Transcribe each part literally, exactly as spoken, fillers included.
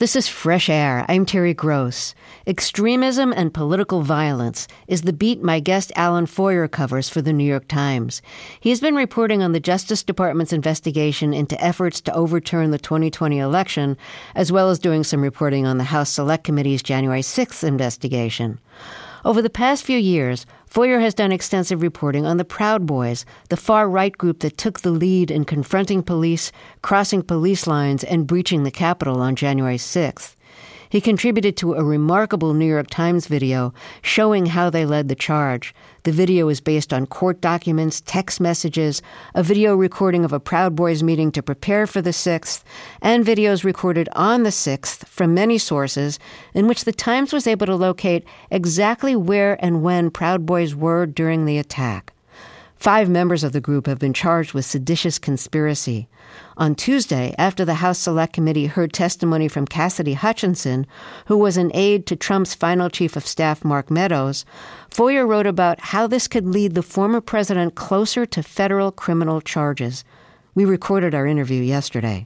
This is Fresh Air. I'm Terry Gross. Extremism and political violence is the beat my guest Alan Foyer covers for the New York Times. He has been reporting on the Justice Department's investigation into efforts to overturn the twenty twenty election, as well as doing some reporting on the House Select Committee's January sixth investigation. Over the past few years, Foyer has done extensive reporting on the Proud Boys, the far-right group that took the lead in confronting police, crossing police lines, and breaching the Capitol on January sixth. He contributed to a remarkable New York Times video showing how they led the charge. The video is based on court documents, text messages, a video recording of a Proud Boys meeting to prepare for the sixth, and videos recorded on the sixth from many sources in which the Times was able to locate exactly where and when Proud Boys were during the attack. Five members of the group have been charged with seditious conspiracy. On Tuesday, after the House Select Committee heard testimony from Cassidy Hutchinson, who was an aide to Trump's final chief of staff, Mark Meadows, Foyer wrote about how this could lead the former president closer to federal criminal charges. We recorded our interview yesterday.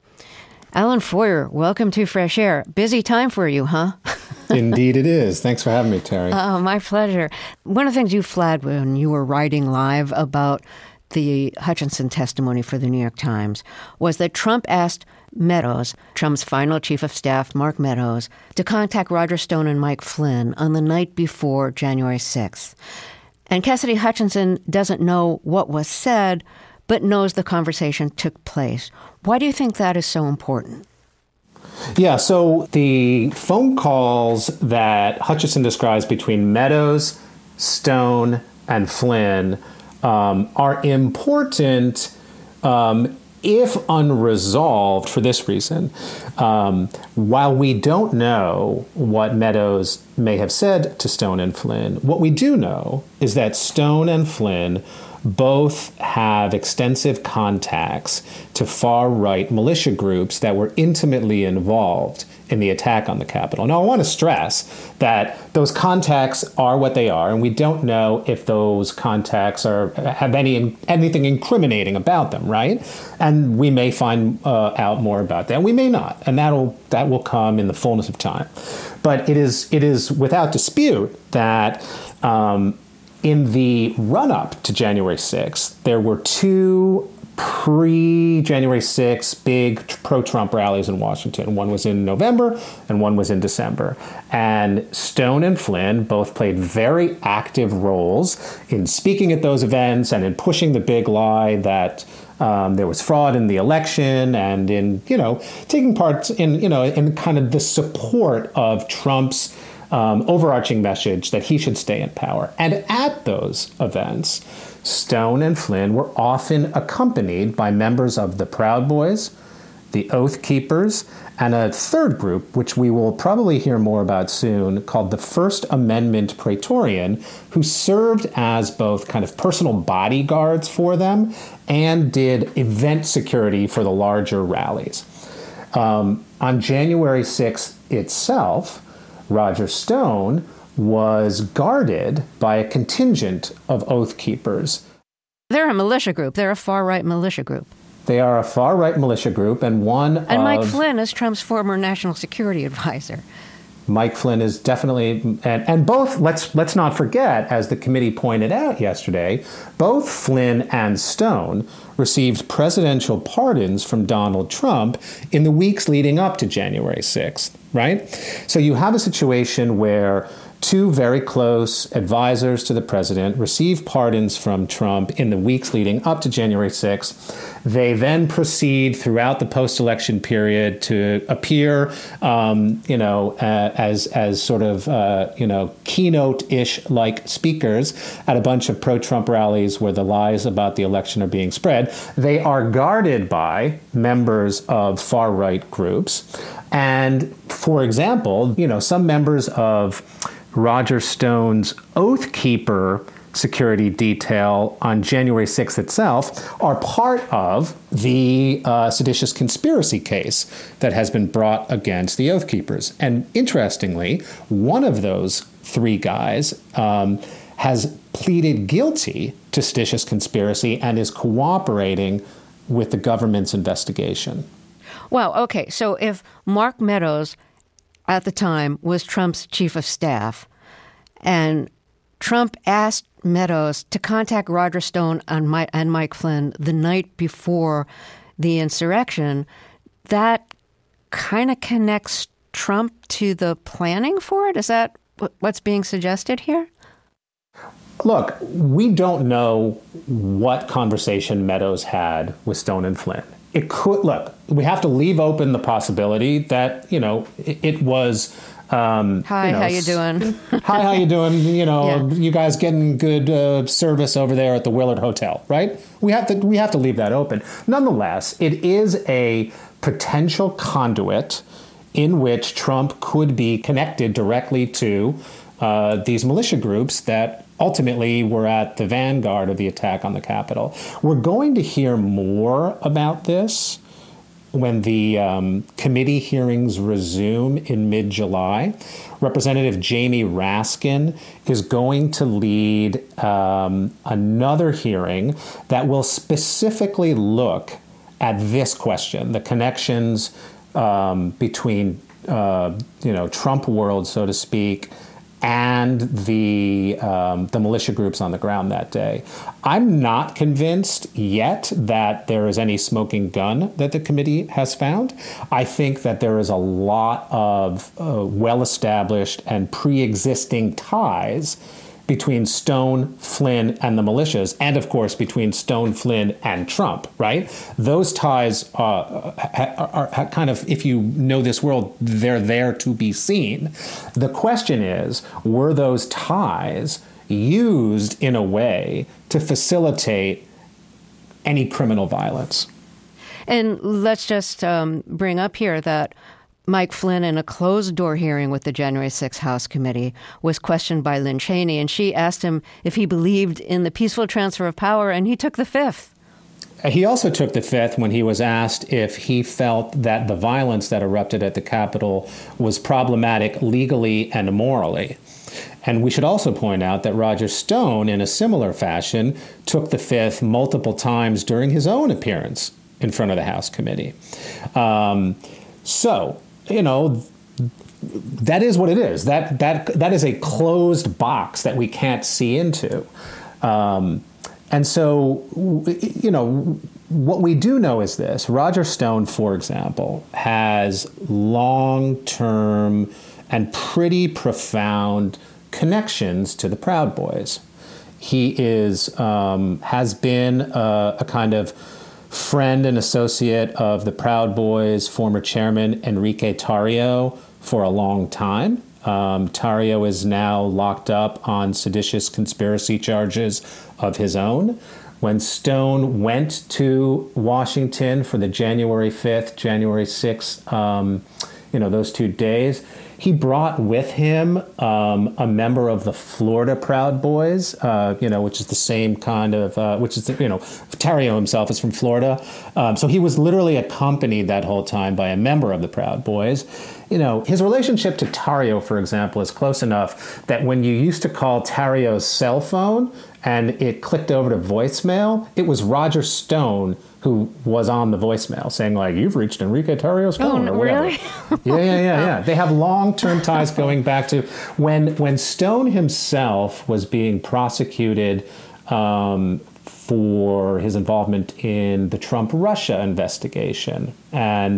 Alan Foyer, welcome to Fresh Air. Busy time for you, huh? Indeed it is. Thanks for having me, Terry. Oh, my pleasure. One of the things you flagged when you were writing live about the Hutchinson testimony for the New York Times was that Trump asked Meadows, Trump's final chief of staff, Mark Meadows, to contact Roger Stone and Mike Flynn on the night before January sixth. And Cassidy Hutchinson doesn't know what was said, but knows the conversation took place. Why do you think that is so important? Yeah, so the phone calls that Hutchinson describes between Meadows, Stone, and Flynn um, are important um, if unresolved for this reason. Um, while we don't know what Meadows may have said to Stone and Flynn, what we do know is that Stone and Flynn both have extensive contacts to far-right militia groups that were intimately involved in the attack on the Capitol. Now, I want to stress that those contacts are what they are, and we don't know if those contacts are have any anything incriminating about them, right? And we may find uh, out more about that. We may not, and that'll that will come in the fullness of time. But it is it is without dispute that Um, in the run-up to January sixth, there were two pre-January sixth big pro-Trump rallies in Washington. One was in November and one was in December. And Stone and Flynn both played very active roles in speaking at those events and in pushing the big lie that um, there was fraud in the election and in, you know, taking part in, you know, in kind of the support of Trump's Um, overarching message that he should stay in power. And at those events, Stone and Flynn were often accompanied by members of the Proud Boys, the Oath Keepers, and a third group, which we will probably hear more about soon, called the First Amendment Praetorian, who served as both kind of personal bodyguards for them and did event security for the larger rallies. Um, on January sixth itself, Roger Stone was guarded by a contingent of Oath Keepers. They're a militia group. They're a far-right militia group. They are a far-right militia group, and one And of... Mike Flynn is Trump's former national security advisor. Mike Flynn is definitely, and, and both, let's let's not forget, as the committee pointed out yesterday, both Flynn and Stone received presidential pardons from Donald Trump in the weeks leading up to January sixth, right? So you have a situation where two very close advisors to the president receive pardons from Trump in the weeks leading up to January sixth. They then proceed throughout the post-election period to appear, um, you know, uh, as as sort of, uh, you know, keynote-ish like speakers at a bunch of pro-Trump rallies where the lies about the election are being spread. They are guarded by members of far-right groups. And, for example, you know, some members of Roger Stone's Oath Keeper security detail on January sixth itself are part of the uh, seditious conspiracy case that has been brought against the Oath Keepers. And interestingly, one of those three guys um, has pleaded guilty to seditious conspiracy and is cooperating with the government's investigation. Well, okay, so if Mark Meadows at the time was Trump's chief of staff, and Trump asked Meadows to contact Roger Stone and Mike, and Mike Flynn the night before the insurrection, that kind of connects Trump to the planning for it? Is that what's being suggested here? Look, we don't know what conversation Meadows had with Stone and Flynn. It could, look, we have to leave open the possibility that, you know, it, it was... Um, hi, you know, how you doing? Hi, how you doing? You know, yeah. you guys getting good uh, service over there at the Willard Hotel, right? We have to we have to leave that open. Nonetheless, it is a potential conduit in which Trump could be connected directly to uh, these militia groups that ultimately were at the vanguard of the attack on the Capitol. We're going to hear more about this when the um, committee hearings resume in mid-July. Representative Jamie Raskin is going to lead um, another hearing that will specifically look at this question, the connections um, between, uh, you know, Trump world, so to speak, and the um, the militia groups on the ground that day. I'm not convinced yet that there is any smoking gun that the committee has found. I think that there is a lot of uh, well-established and pre-existing ties between Stone, Flynn, and the militias, and of course between Stone, Flynn, and Trump, right? Those ties uh, are, are kind of, if you know this world, they're there to be seen. The question is, were those ties used in a way to facilitate any criminal violence? And let's just um, bring up here that Mike Flynn, in a closed-door hearing with the January sixth House Committee, was questioned by Lynn Cheney, and she asked him if he believed in the peaceful transfer of power, and he took the fifth. He also took the fifth when he was asked if he felt that the violence that erupted at the Capitol was problematic legally and morally. And we should also point out that Roger Stone, in a similar fashion, took the fifth multiple times during his own appearance in front of the House Committee. Um, so... You know, that is what it is. That that that is a closed box that we can't see into. Um, and so, you know, what we do know is this. Roger Stone, for example, has long-term and pretty profound connections to the Proud Boys. He is um, has been a, a kind of friend and associate of the Proud Boys' former chairman, Enrique Tarrio, for a long time. Um, Tarrio is now locked up on seditious conspiracy charges of his own. When Stone went to Washington for the January fifth, January sixth, um, you know, those two days, he brought with him um, a member of the Florida Proud Boys, uh, you know, which is the same kind of, uh, which is, the, you know, Tarrio himself is from Florida. Um, so he was literally accompanied that whole time by a member of the Proud Boys. You know, his relationship to Tarrio, for example, is close enough that when you used to call Tarrio's cell phone and it clicked over to voicemail, it was Roger Stone who was on the voicemail saying, like, you've reached Enrique Tarrio's phone, oh, or whatever. Really? yeah, yeah, yeah, yeah. They have long-term ties going back to when when Stone himself was being prosecuted um, for his involvement in the Trump-Russia investigation. And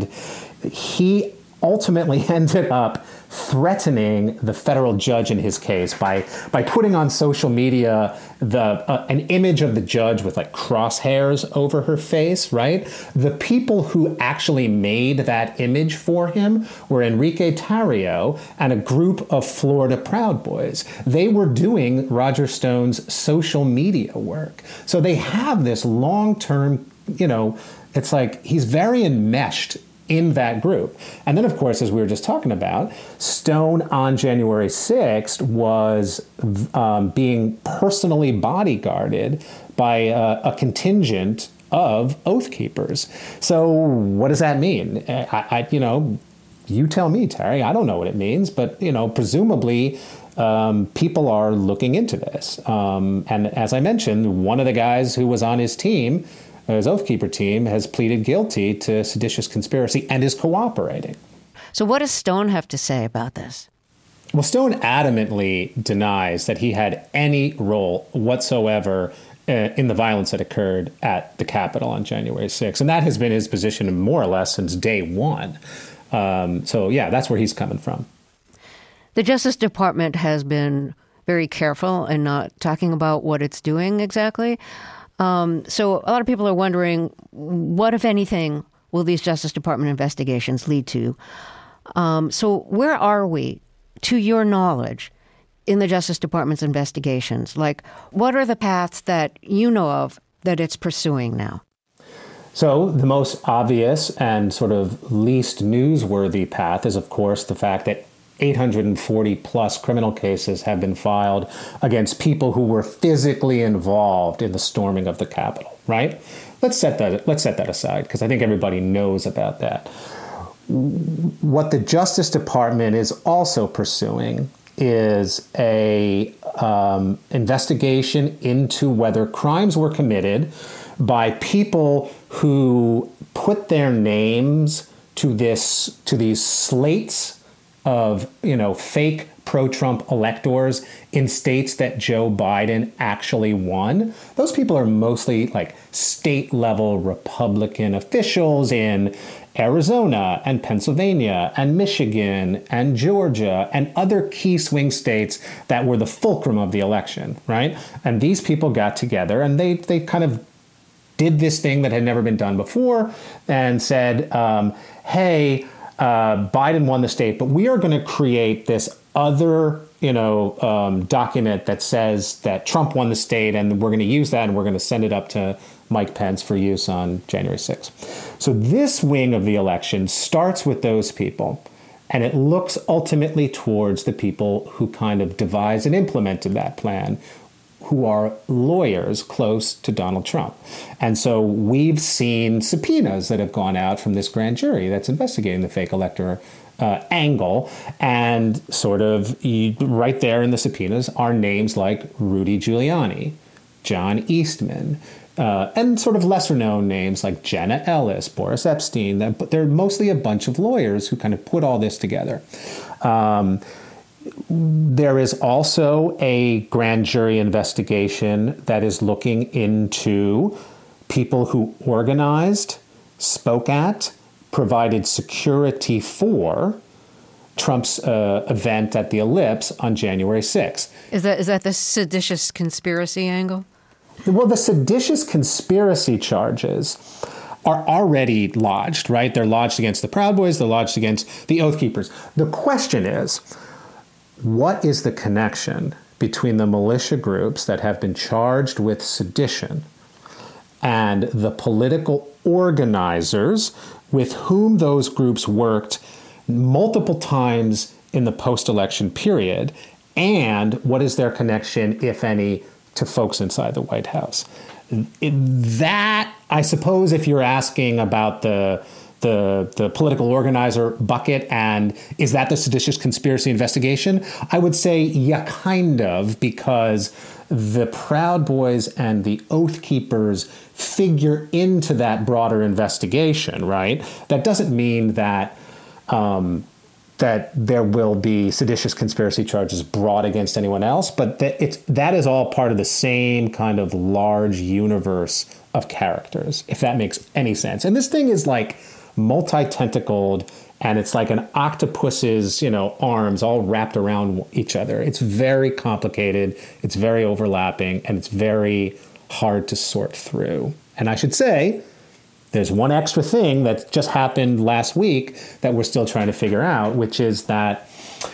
he ultimately ended up threatening the federal judge in his case by by putting on social media the uh, an image of the judge with like crosshairs over her face, right? The people who actually made that image for him were Enrique Tarrio and a group of Florida Proud Boys. They were doing Roger Stone's social media work. So they have this long-term, you know, it's like he's very enmeshed in that group. And then, of course, as we were just talking about, Stone on January sixth was um, being personally bodyguarded by uh, a contingent of Oath Keepers. So what does that mean? I, I, you know, you tell me, Terry. I don't know what it means, but, you know, presumably um, people are looking into this. Um, and as I mentioned, one of the guys who was on his team his Oath Keeper team, has pleaded guilty to seditious conspiracy and is cooperating. So what does Stone have to say about this? Well, Stone adamantly denies that he had any role whatsoever uh, in the violence that occurred at the Capitol on January sixth. And that has been his position more or less since day one. Um, so, yeah, that's where he's coming from. The Justice Department has been very careful in not talking about what it's doing exactly. Um, so a lot of people are wondering, what, if anything, will these Justice Department investigations lead to? Um, so where are we, to your knowledge, in the Justice Department's investigations? Like, what are the paths that you know of that it's pursuing now? So the most obvious and sort of least newsworthy path is, of course, the fact that eight hundred forty plus criminal cases have been filed against people who were physically involved in the storming of the Capitol, right? Let's set that, let's set that aside, because I think everybody knows about that. What the Justice Department is also pursuing is a um, investigation into whether crimes were committed by people who put their names to this to these slates of, you know, fake pro-Trump electors in states that Joe Biden actually won. Those people are mostly like state-level Republican officials in Arizona and Pennsylvania and Michigan and Georgia and other key swing states that were the fulcrum of the election, right? And these people got together and they they kind of did this thing that had never been done before and said, um, hey, uh, Biden won the state, but we are going to create this other, you know, um, document that says that Trump won the state, and we're going to use that and we're going to send it up to Mike Pence for use on January sixth. So this wing of the election starts with those people, and it looks ultimately towards the people who kind of devised and implemented that plan, who are lawyers close to Donald Trump. And so we've seen subpoenas that have gone out from this grand jury that's investigating the fake elector uh, angle. And sort of right there in the subpoenas are names like Rudy Giuliani, John Eastman, uh, and sort of lesser known names like Jenna Ellis, Boris Epstein. But they're mostly a bunch of lawyers who kind of put all this together. Um, There is also a grand jury investigation that is looking into people who organized, spoke at, provided security for Trump's uh, event at the Ellipse on January sixth. Is that is that the seditious conspiracy angle? Well, the seditious conspiracy charges are already lodged, right? They're lodged against the Proud Boys. They're lodged against the Oath Keepers. The question is, what is the connection between the militia groups that have been charged with sedition and the political organizers with whom those groups worked multiple times in the post-election period? And what is their connection, if any, to folks inside the White House? It, that, I suppose, if you're asking about the The, the political organizer bucket, and is that the seditious conspiracy investigation? I would say, yeah, kind of, because the Proud Boys and the Oath Keepers figure into that broader investigation, right? That doesn't mean that um, that there will be seditious conspiracy charges brought against anyone else, but that it's that is all part of the same kind of large universe of characters, if that makes any sense. And this thing is like multi-tentacled, and it's like an octopus's, you know, arms all wrapped around each other. It's very complicated, it's very overlapping, and it's very hard to sort through. And I should say, there's one extra thing that just happened last week that we're still trying to figure out, which is that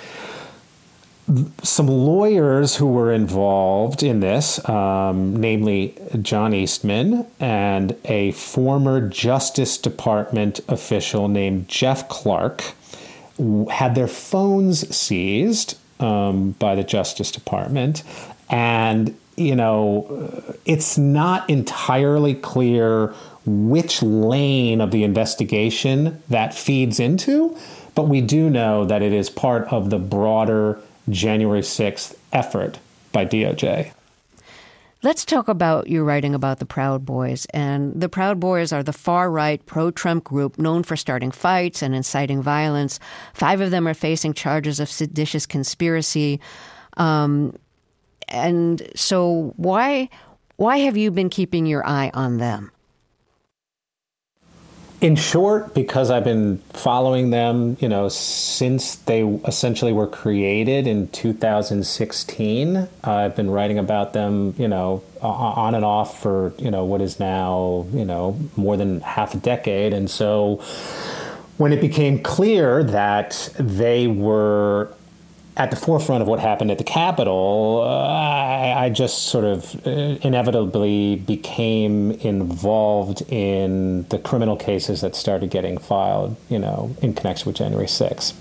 some lawyers who were involved in this, um, namely John Eastman and a former Justice Department official named Jeff Clark, had their phones seized um, by the Justice Department. And, you know, it's not entirely clear which lane of the investigation that feeds into, but we do know that it is part of the broader January sixth effort by D O J. Let's talk about your writing about the Proud Boys. And the Proud Boys are the far-right pro-Trump group known for starting fights and inciting violence. Five of them are facing charges of seditious conspiracy. Um, and so why why have you been keeping your eye on them? In short, because I've been following them, you know, since they essentially were created in two thousand sixteen. Uh, I've been writing about them, you know, on and off for, you know, what is now, you know, more than half a decade. And so when it became clear that they were at the forefront of what happened at the Capitol, uh, I, I just sort of inevitably became involved in the criminal cases that started getting filed, you know, in connection with January sixth.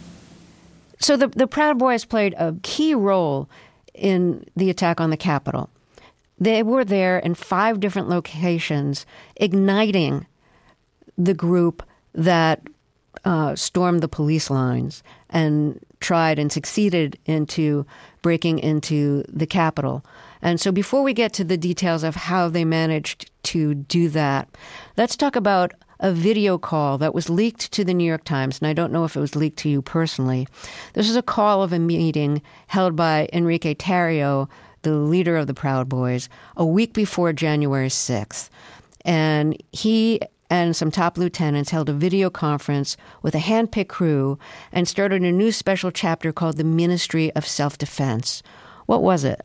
So the, the Proud Boys played a key role in the attack on the Capitol. They were there in five different locations, igniting the group that uh, stormed the police lines and tried and succeeded into breaking into the Capitol. And so before we get to the details of how they managed to do that, let's talk about a video call that was leaked to the New York Times, and I don't know if it was leaked to you personally. This is a call of a meeting held by Enrique Tarrio, the leader of the Proud Boys, a week before January sixth. And he and some top lieutenants held a video conference with a hand-picked crew and started a new special chapter called the Ministry of Self-Defense. What was it?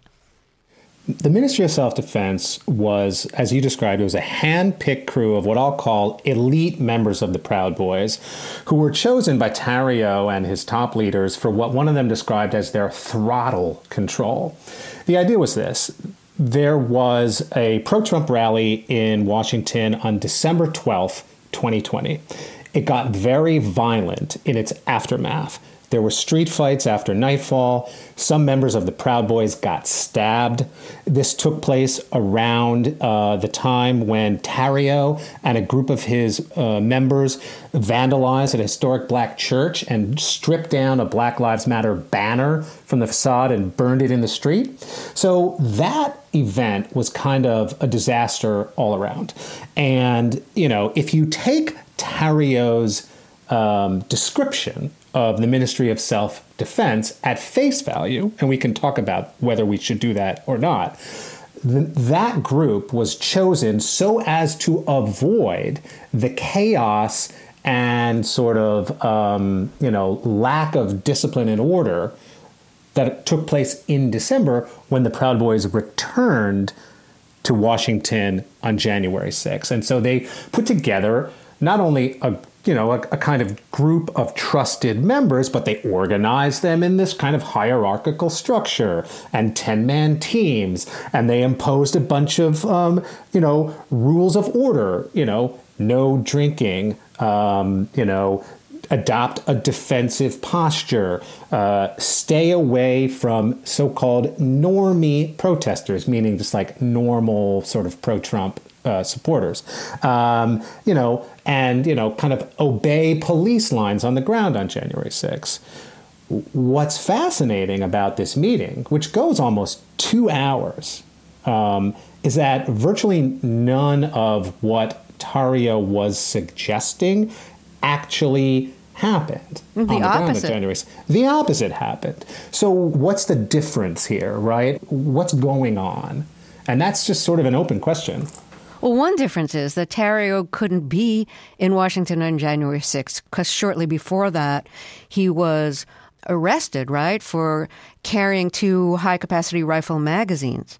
The Ministry of Self-Defense was, as you described, it was a hand-picked crew of what I'll call elite members of the Proud Boys, who were chosen by Tarrio and his top leaders for what one of them described as their throttle control. The idea was this. There was a pro-Trump rally in Washington on December twelfth, twenty twenty. It got very violent in its aftermath. There were street fights after nightfall. Some members of the Proud Boys got stabbed. This took place around uh, the time when Tarrio and a group of his uh, members vandalized a historic black church and stripped down a Black Lives Matter banner from the facade and burned it in the street. So that event was kind of a disaster all around. And, you know, if you take Tarrio's um, description of the Ministry of Self-Defense at face value, and we can talk about whether we should do that or not, th- that group was chosen so as to avoid the chaos and sort of, um, you know, lack of discipline and order that took place in December when the Proud Boys returned to Washington on January sixth. And so they put together not only a you know, a, a kind of group of trusted members, but they organized them in this kind of hierarchical structure and ten-man teams. And they imposed a bunch of, um, you know, rules of order, you know, no drinking, um, you know, adopt a defensive posture, uh, stay away from so-called normie protesters, meaning just like normal sort of pro-Trump Uh, supporters, um, you know, and, you know, kind of obey police lines on the ground on January sixth. What's fascinating about this meeting, which goes almost two hours, um, is that virtually none of what Tarrio was suggesting actually happened. The on the ground opposite. on January sixth. The opposite happened. So what's the difference here, right? What's going on? And that's just sort of an open question. Well, one difference is that Tarrio couldn't be in Washington on January sixth because shortly before that, he was arrested, right, for carrying two high-capacity rifle magazines.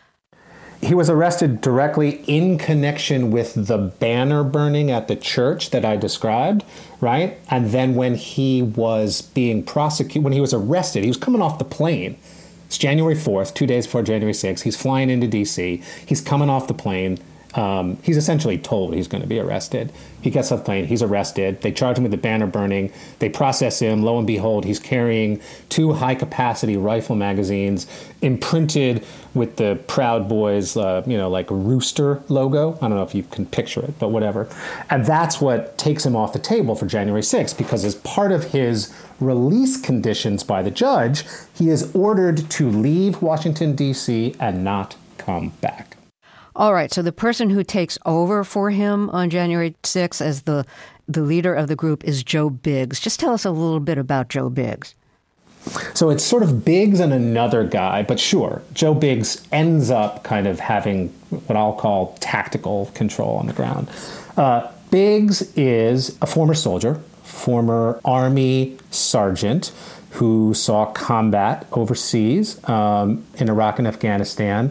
He was arrested directly in connection with the banner burning at the church that I described, right? And then when he was being prosecuted, when he was arrested, he was coming off the plane. It's January fourth, two days before January sixth. He's flying into D C. He's coming off the plane. Um, he's essentially told he's going to be arrested. He gets off the plane. He's arrested. They charge him with the banner burning. They process him. Lo and behold, he's carrying two high-capacity rifle magazines imprinted with the Proud Boys, uh, you know, like rooster logo. I don't know if you can picture it, but whatever. And that's what takes him off the table for January sixth, because as part of his release conditions by the judge, he is ordered to leave Washington, D C and not come back. All right, so the person who takes over for him on January sixth as the, the leader of the group is Joe Biggs. Just tell us a little bit about Joe Biggs. So it's sort of Biggs and another guy, but sure, Joe Biggs ends up kind of having what I'll call tactical control on the ground. Uh, Biggs is a former soldier, former Army sergeant who saw combat overseas um, in Iraq and Afghanistan.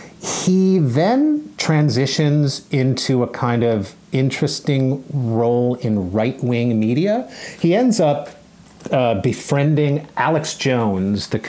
He then transitions into a kind of interesting role in right-wing media. He ends up Uh, befriending Alex Jones, the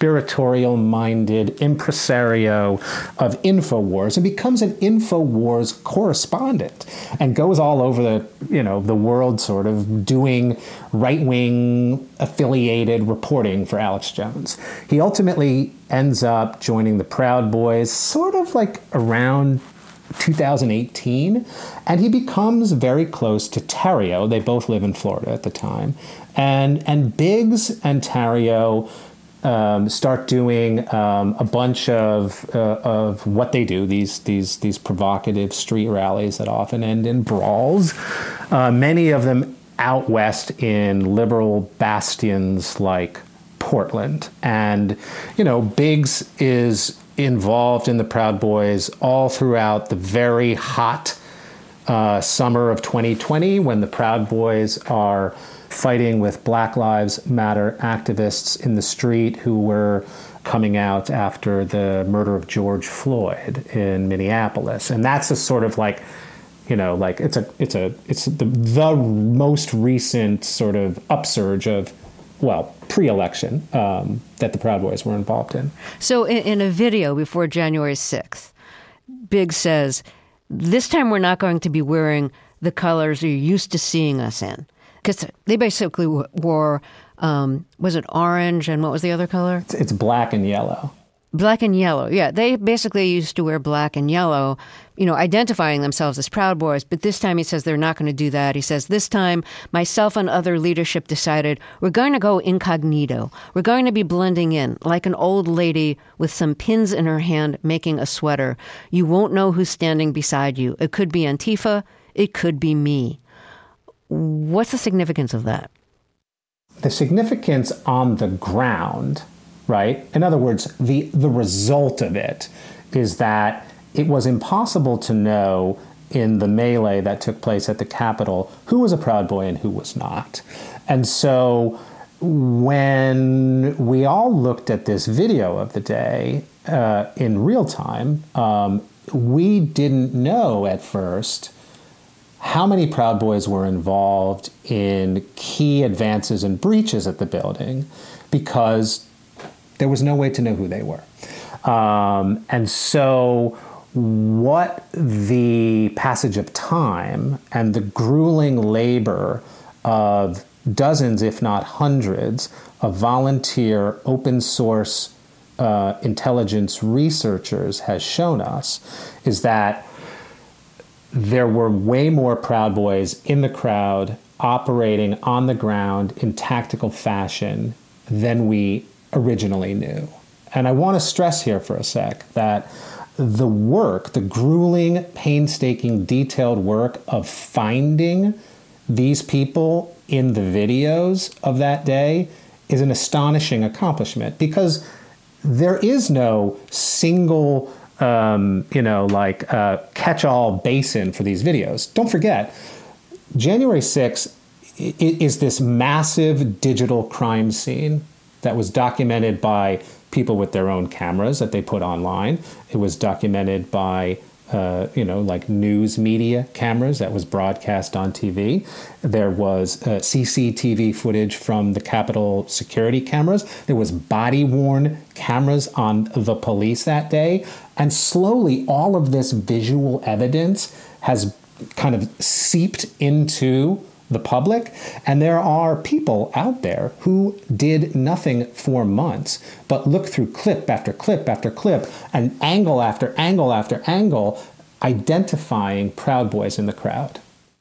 conspiratorial-minded impresario of InfoWars, and becomes an InfoWars correspondent and goes all over the, you know, the world sort of doing right-wing affiliated reporting for Alex Jones. He ultimately ends up joining the Proud Boys sort of like around two thousand eighteen, and he becomes very close to Tarrio. They both live in Florida at the time. And and Biggs and Tarrio um, start doing um, a bunch of uh, of what they do, these these these provocative street rallies that often end in brawls, uh, many of them out west in liberal bastions like Portland. And, you know, Biggs is involved in the Proud Boys all throughout the very hot uh, summer of twenty twenty when the Proud Boys are fighting with Black Lives Matter activists in the street who were coming out after the murder of George Floyd in Minneapolis. And that's a sort of like, you know, like it's a it's a it's the the most recent sort of upsurge of, well, pre-election um, that the Proud Boys were involved in. So in, in a video before January sixth, Biggs says, this time we're not going to be wearing the colors you're used to seeing us in. Because they basically wore, um, was it orange and what was the other color? It's, it's black and yellow. Black and yellow, yeah. They basically used to wear black and yellow, you know, identifying themselves as Proud Boys. But this time he says they're not going to do that. He says, this time myself and other leadership decided we're going to go incognito. We're going to be blending in like an old lady with some pins in her hand making a sweater. You won't know who's standing beside you. It could be Antifa. It could be me. What's the significance of that? The significance on the ground, right? In other words, the, the result of it is that it was impossible to know in the melee that took place at the Capitol who was a Proud Boy and who was not. And so when we all looked at this video of the day uh, in real time, um, we didn't know at first how many Proud Boys were involved in key advances and breaches at the building, because there was no way to know who they were. Um, and so what the passage of time and the grueling labor of dozens, if not hundreds, of volunteer open source uh, intelligence researchers has shown us is that there were way more Proud Boys in the crowd operating on the ground in tactical fashion than we originally knew. And I want to stress here for a sec that the work, the grueling, painstaking, detailed work of finding these people in the videos of that day is an astonishing accomplishment, because there is no single Um, you know, like uh, catch-all basin for these videos. Don't forget, January sixth is this massive digital crime scene that was documented by people with their own cameras that they put online. It was documented by, uh, you know, like news media cameras that was broadcast on T V. There was uh, C C T V footage from the Capitol security cameras. There was body-worn cameras on the police that day. And slowly, all of this visual evidence has kind of seeped into the public. And there are people out there who did nothing for months, but look through clip after clip after clip and angle after angle after angle, identifying Proud Boys in the crowd.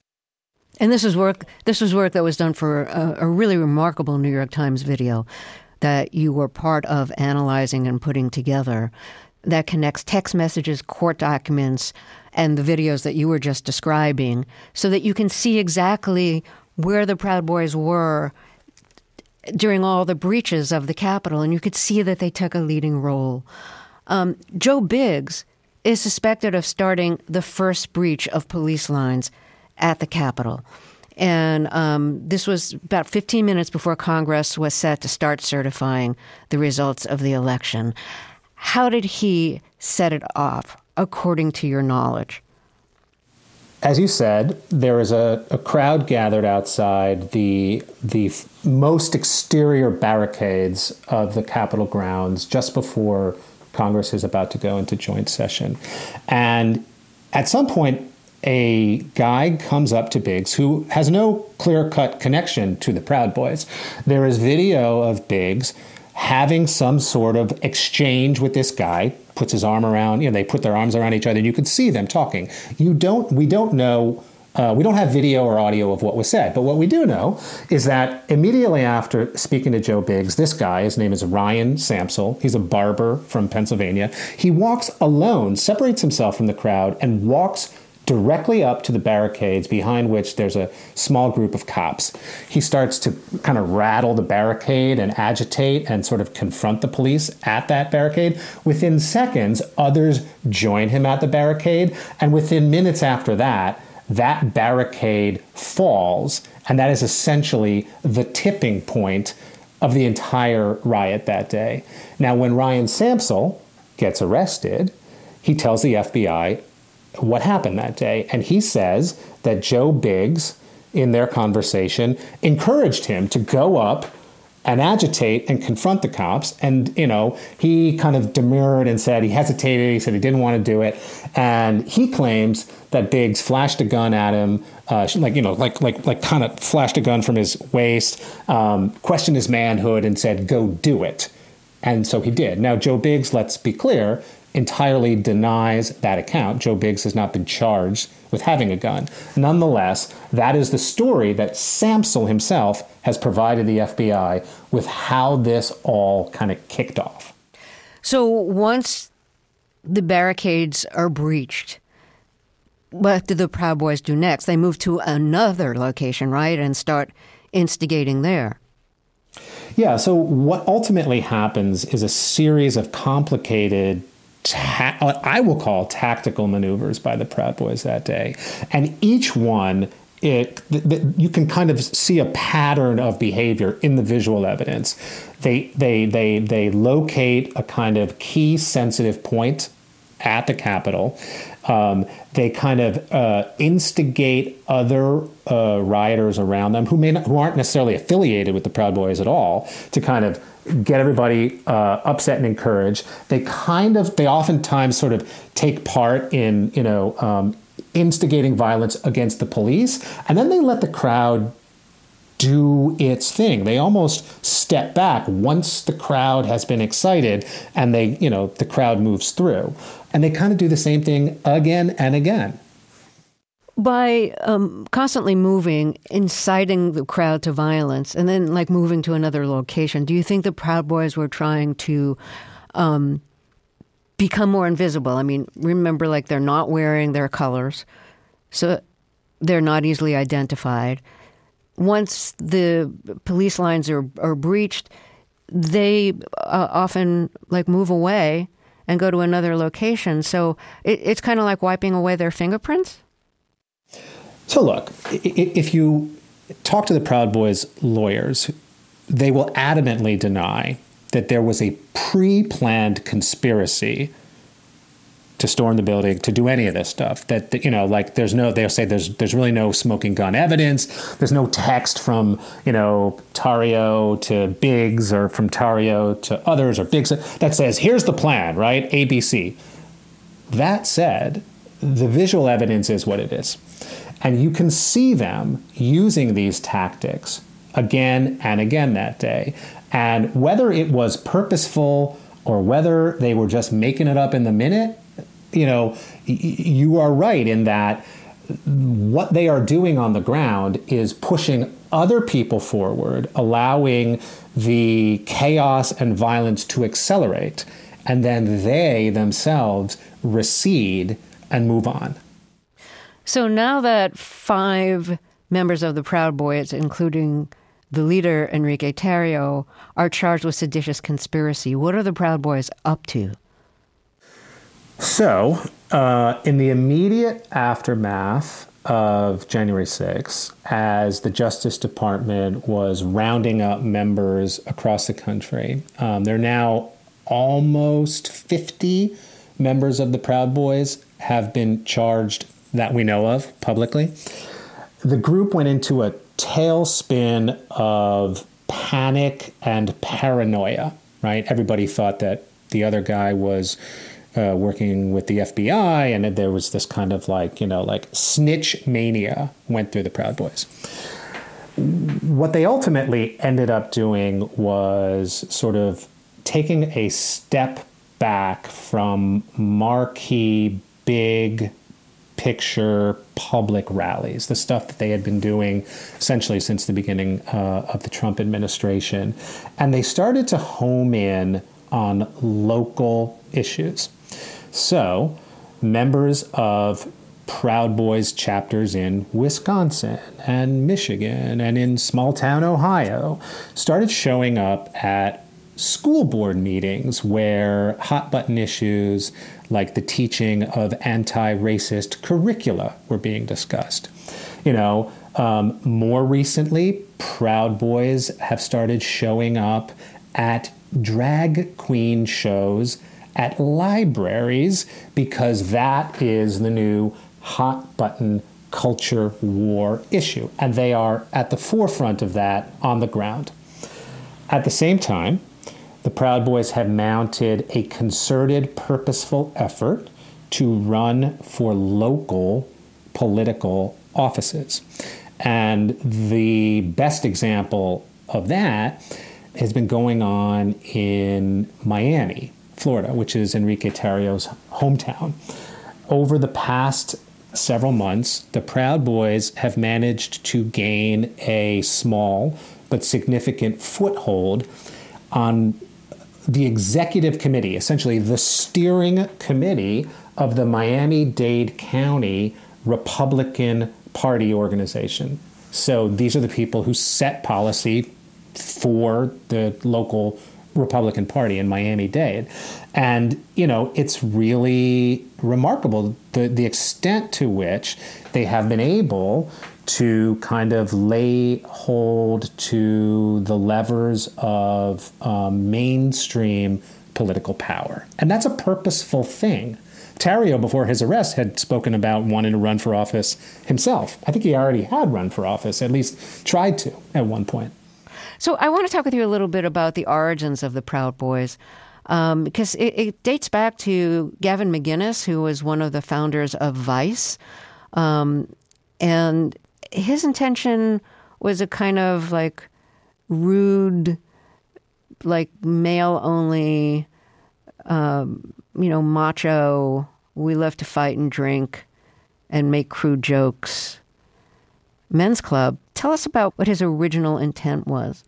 And this is work. This was work that was done for a, a really remarkable New York Times video that you were part of analyzing and putting together. that connects text messages, court documents, and the videos that you were just describing, so that you can see exactly where the Proud Boys were during all the breaches of the Capitol, and you could see that they took a leading role. Um, Joe Biggs is suspected of starting the first breach of police lines at the Capitol. And um, this was about fifteen minutes before Congress was set to start certifying the results of the election. How did he set it off, according to your knowledge? As you said, there was a, a crowd gathered outside the the most exterior barricades of the Capitol grounds just before Congress is about to go into joint session. And at some point, a guy comes up to Biggs who has no clear-cut connection to the Proud Boys. There is video of Biggs having some sort of exchange with this guy, puts his arm around, you know, they put their arms around each other, and you could see them talking. You don't, we don't know, uh, we don't have video or audio of what was said, but what we do know is that immediately after speaking to Joe Biggs, this guy, his name is Ryan Samsel, he's a barber from Pennsylvania, he walks alone, separates himself from the crowd, and walks directly up to the barricades behind which there's a small group of cops. He starts to kind of rattle the barricade and agitate and sort of confront the police at that barricade. Within seconds, others join him at the barricade. And within minutes after that, that barricade falls. And that is essentially the tipping point of the entire riot that day. Now, when Ryan Samsel gets arrested, he tells the F B I what happened that day. And he says that Joe Biggs, in their conversation, encouraged him to go up and agitate and confront the cops. And, you know, he kind of demurred and said he hesitated. He said he didn't want to do it. And he claims that Biggs flashed a gun at him, uh, like, you know, like, like, like kind of flashed a gun from his waist, um, questioned his manhood and said, go do it. And so he did. Now, Joe Biggs, let's be clear, entirely denies that account. Joe Biggs has not been charged with having a gun. Nonetheless, that is the story that Samsel himself has provided the F B I with how this all kind of kicked off. So once the barricades are breached, what do the Proud Boys do next? They move to another location, right, and start instigating there. Yeah, so what ultimately happens is a series of complicated Ta- I will call tactical maneuvers by the Proud Boys that day. And each one, it th- th- you can kind of see a pattern of behavior in the visual evidence. They, they, they, they locate a kind of key sensitive point at the Capitol. Um, they kind of uh, instigate other uh, rioters around them who may not, who aren't necessarily affiliated with the Proud Boys at all, to kind of get everybody uh, upset and encouraged. They kind of, they oftentimes sort of take part in, you know, um, instigating violence against the police, and then they let the crowd do its thing. They almost step back once the crowd has been excited, and they, you know, the crowd moves through. And they kind of do the same thing again and again. By um, constantly moving, inciting the crowd to violence, and then like moving to another location, do you think the Proud Boys were trying to um, become more invisible? I mean, remember, like, they're not wearing their colors, so they're not easily identified. Once the police lines are, are breached, they uh, often like move away and go to another location. So it, it's kind of like wiping away their fingerprints. So look, if you talk to the Proud Boys lawyers, they will adamantly deny that there was a pre-planned conspiracy to storm the building, to do any of this stuff. That, that, you know, like there's no, they'll say there's there's really no smoking gun evidence. There's no text from, you know, Tarrio to Biggs or from Tarrio to others or Biggs that says, here's the plan, right? A B C. That said, the visual evidence is what it is. And you can see them using these tactics again and again that day. And whether it was purposeful or whether they were just making it up in the minute, you know, y- you are right in that what they are doing on the ground is pushing other people forward, allowing the chaos and violence to accelerate. and then they themselves recede and move on. So now that five members of the Proud Boys, including the leader, Enrique Tarrio, are charged with seditious conspiracy, what are the Proud Boys up to? So, uh, in the immediate aftermath of January sixth, as the Justice Department was rounding up members across the country, um, there are now almost fifty members of the Proud Boys have been charged that we know of publicly. The group went into a tailspin of panic and paranoia, right? Everybody thought that the other guy was uh, working with the F B I, and there was this kind of like, you know, like snitch mania went through the Proud Boys. What they ultimately ended up doing was sort of taking a step back from marquee, big picture public rallies, the stuff that they had been doing essentially since the beginning uh, of the Trump administration. And they started to home in on local issues. So members of Proud Boys chapters in Wisconsin and Michigan and in small town Ohio started showing up at school board meetings where hot button issues like the teaching of anti-racist curricula were being discussed. You know, um, more recently, Proud Boys have started showing up at drag queen shows at libraries because that is the new hot button culture war issue. And they are at the forefront of that on the ground. At the same time, the Proud Boys have mounted a concerted, purposeful effort to run for local political offices. And the best example of that has been going on in Miami, Florida, which is Enrique Tarrio's hometown. Over the past several months, the Proud Boys have managed to gain a small but significant foothold on the executive committee, essentially the steering committee of the Miami-Dade County Republican Party organization. So these are the people who set policy for the local Republican Party in Miami-Dade. And, you know, it's really remarkable the, the extent to which they have been able to kind of lay hold to the levers of um, mainstream political power. And that's a purposeful thing. Tarrio, before his arrest, had spoken about wanting to run for office himself. I think he already had run for office, at least tried to at one point. So I want to talk with you a little bit about the origins of the Proud Boys, um, because it, it dates back to Gavin McInnes, who was one of the founders of Vice. Um, and his intention was a kind of like rude, like male-only, um, you know, macho, we love to fight and drink and make crude jokes men's club. Tell us about what his original intent was.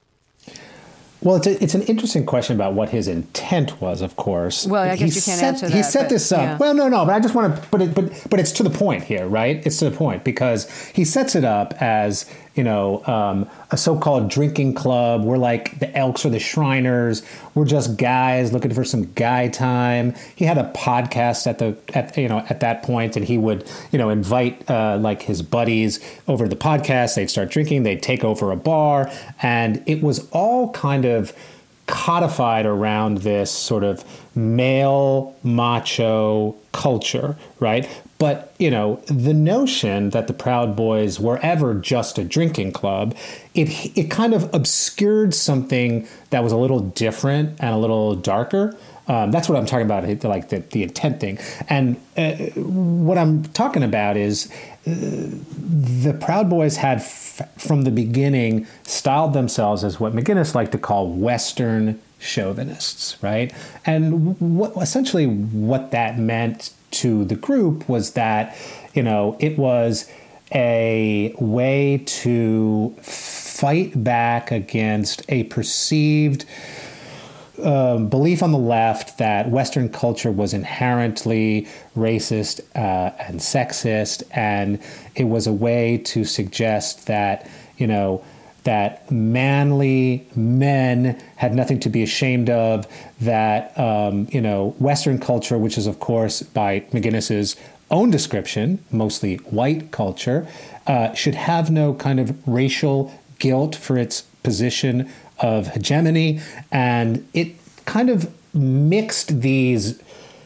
Well, it's a, it's an interesting question about what his intent was, of course. Well, I guess he you can't set, answer that. He set but, this up. Yeah. Well, no, no, but I just want to, but it, but but it's to the point here, right? It's to the point because he sets it up as, you know, um, a so-called drinking club. We're like the Elks or the Shriners. We're just guys looking for some guy time. He had a podcast at the, at you know, at that point, and he would, you know, invite uh, like his buddies over to the podcast. They'd start drinking. They'd take over a bar, and it was all kind of codified around this sort of male macho culture, right? But, you know, the notion that the Proud Boys were ever just a drinking club, it it kind of obscured something that was a little different and a little darker. Um, that's what I'm talking about, like the, the intent thing. And uh, what I'm talking about is uh, the Proud Boys had, f- from the beginning, styled themselves as what McInnes liked to call Western chauvinists, right? And what, essentially what that meant to the group was that, you know, it was a way to fight back against a perceived um, belief on the left that Western culture was inherently racist uh, and sexist, and it was a way to suggest that, you know, that manly men had nothing to be ashamed of, that, um, you know, Western culture, which is, of course, by McGinnis's own description, mostly white culture, uh, should have no kind of racial guilt for its position of hegemony. And it kind of mixed these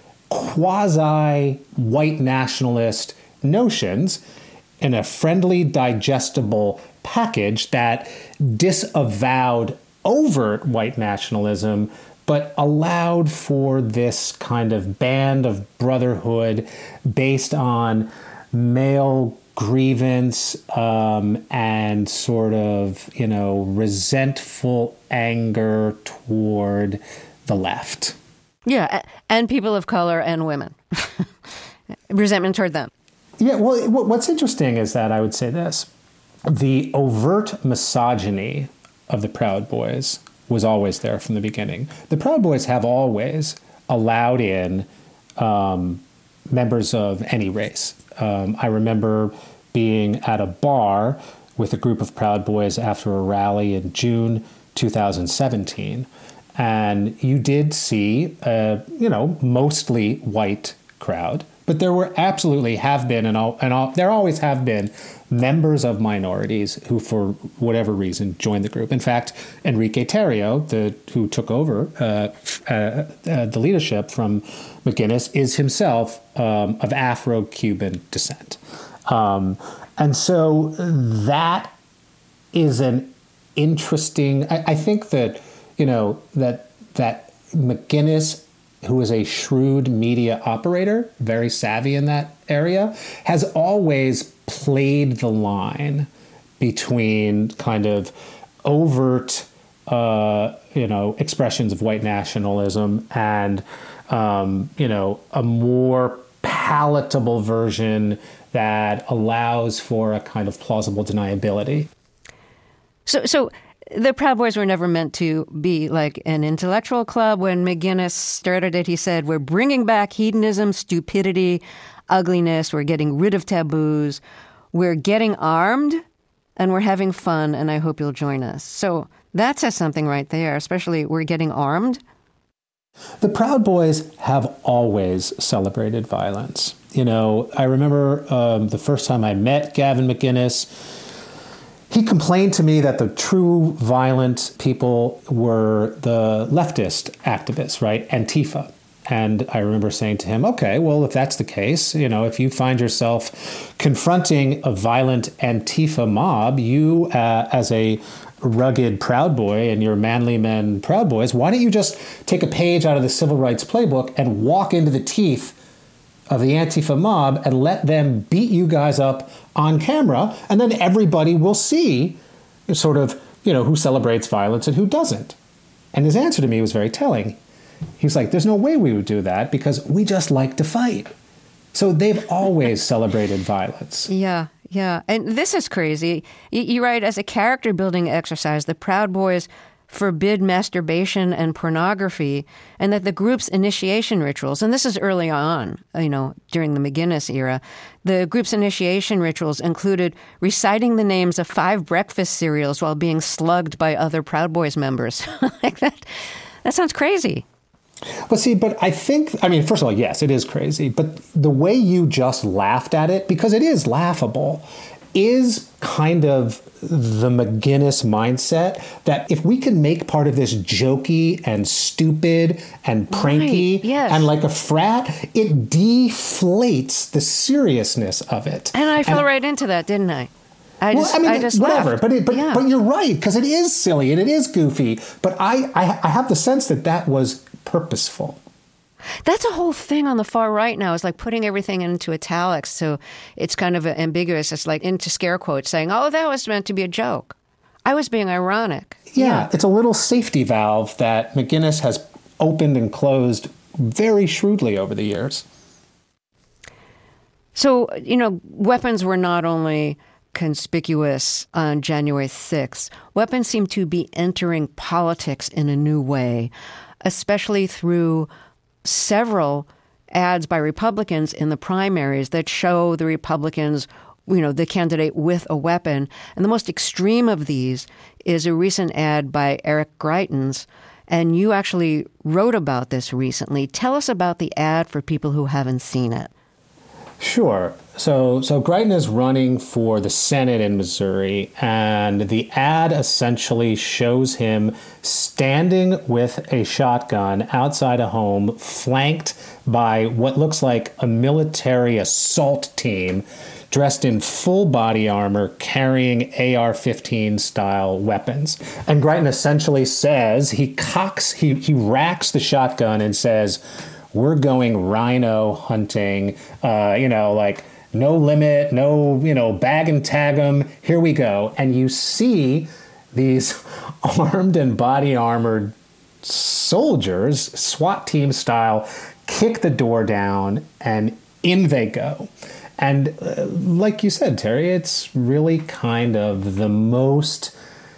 quasi-white nationalist notions in a friendly, digestible package that disavowed overt white nationalism, but allowed for this kind of band of brotherhood based on male grievance um, and sort of, you know, resentful anger toward the left. Yeah, and people of color and women. Resentment toward them. Yeah, well, what's interesting is that I would say this. The overt misogyny of the Proud Boys was always there from the beginning. The Proud Boys have always allowed in um, members of any race. Um, I remember being at a bar with a group of Proud Boys after a rally in June two thousand seventeen, and you did see a, you know, mostly white crowd, but there were absolutely have been and, all, and all, there always have been members of minorities who, for whatever reason, joined the group. In fact, Enrique Tarrio, the who took over uh, uh, uh, the leadership from McGinnis, is himself um, of Afro-Cuban descent. Um, and so that is an interesting, I, I think that, you know, that that McGinnis, who is a shrewd media operator, very savvy in that area, has always played the line between kind of overt, uh, you know, expressions of white nationalism and, um, you know, a more palatable version that allows for a kind of plausible deniability. So, so the Proud Boys were never meant to be like an intellectual club. When McGinnis started it, he said, we're bringing back hedonism, stupidity, ugliness. We're getting rid of taboos. We're getting armed and we're having fun. And I hope you'll join us. So that says something right there, especially we're getting armed. The Proud Boys have always celebrated violence. You know, I remember um, the first time I met Gavin McGinnis, he complained to me that the true violent people were the leftist activists, right? Antifa. And I remember saying to him, okay, well, if that's the case, you know, if you find yourself confronting a violent Antifa mob, you uh, as a rugged Proud Boy and your manly men Proud Boys, why don't you just take a page out of the civil rights playbook and walk into the teeth of the Antifa mob and let them beat you guys up on camera, and then everybody will see sort of, you know, who celebrates violence and who doesn't. And his answer to me was very telling. He was like, there's no way we would do that because we just like to fight. So they've always celebrated violence. Yeah, yeah. And this is crazy. You, you write, as a character building exercise, the Proud Boys forbid masturbation and pornography, and that the group's initiation rituals, and this is early on, you know, during the McGinnis era, the group's initiation rituals included reciting the names of five breakfast cereals while being slugged by other Proud Boys members. Like that, that sounds crazy. Well, see, but I think, I mean, first of all, yes, it is crazy, but the way you just laughed at it, because it is laughable, is kind of the McGinnis mindset that if we can make part of this jokey and stupid and pranky right, yes. and like a frat, it deflates the seriousness of it. And I fell and, right into that, didn't I? I well, just, I mean, I just whatever. laughed. But it, but yeah. but you're right, because it is silly and it is goofy. But I, I I have the sense that that was purposeful. That's a whole thing on the far right now. It's like putting everything into italics, so it's kind of ambiguous. It's like into scare quotes saying, oh, that was meant to be a joke. I was being ironic. Yeah, yeah. It's a little safety valve that McGinnis has opened and closed very shrewdly over the years. So, you know, weapons were not only conspicuous on January sixth. Weapons seem to be entering politics in a new way, especially through several ads by Republicans in the primaries that show the Republicans, you know, the candidate with a weapon. And the most extreme of these is a recent ad by Eric Greitens. And you actually wrote about this recently. Tell us about the ad for people who haven't seen it. Sure. So, so Greitens is running for the Senate in Missouri, and the ad essentially shows him standing with a shotgun outside a home, flanked by what looks like a military assault team dressed in full body armor, carrying A R fifteen style weapons. And Greitens essentially says, he cocks, he, he racks the shotgun and says, "We're going rhino hunting, uh, you know, like no limit, no, you know, bag and tag 'em. Here we go." And you see these armed and body armored soldiers, SWAT team style, kick the door down and in they go. And uh, like you said, Terry, it's really kind of the most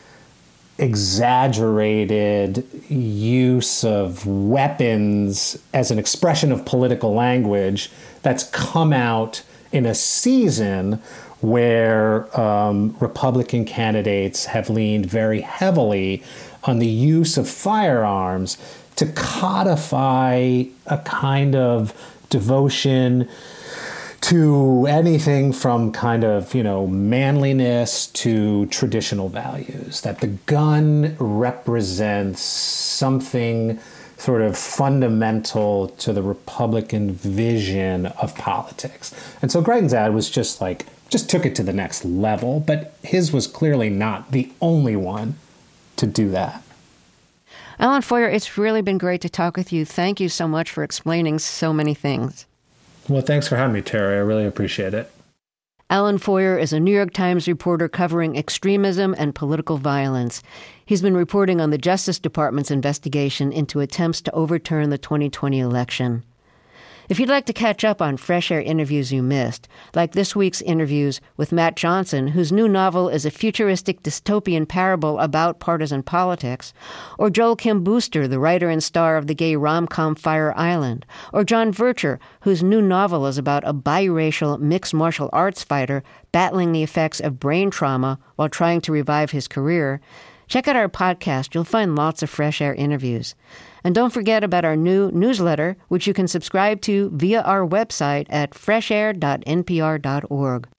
exaggerated use of weapons as an expression of political language that's come out in a season where um, Republican candidates have leaned very heavily on the use of firearms to codify a kind of devotion to anything from kind of, you know, manliness to traditional values, that the gun represents something sort of fundamental to the Republican vision of politics. And so Greitens' ad was just like, just took it to the next level, but his was clearly not the only one to do that. Alan Feuer, it's really been great to talk with you. Thank you so much for explaining so many things. Well, thanks for having me, Terry. I really appreciate it. Alan Feuer is a New York Times reporter covering extremism and political violence. He's been reporting on the Justice Department's investigation into attempts to overturn the twenty twenty election. If you'd like to catch up on Fresh Air interviews you missed, like this week's interviews with Matt Johnson, whose new novel is a futuristic dystopian parable about partisan politics, or Joel Kim Booster, the writer and star of the gay rom-com Fire Island, or John Vircher, whose new novel is about a biracial mixed martial arts fighter battling the effects of brain trauma while trying to revive his career, check out our podcast. You'll find lots of Fresh Air interviews. And don't forget about our new newsletter, which you can subscribe to via our website at fresh air dot n p r dot org.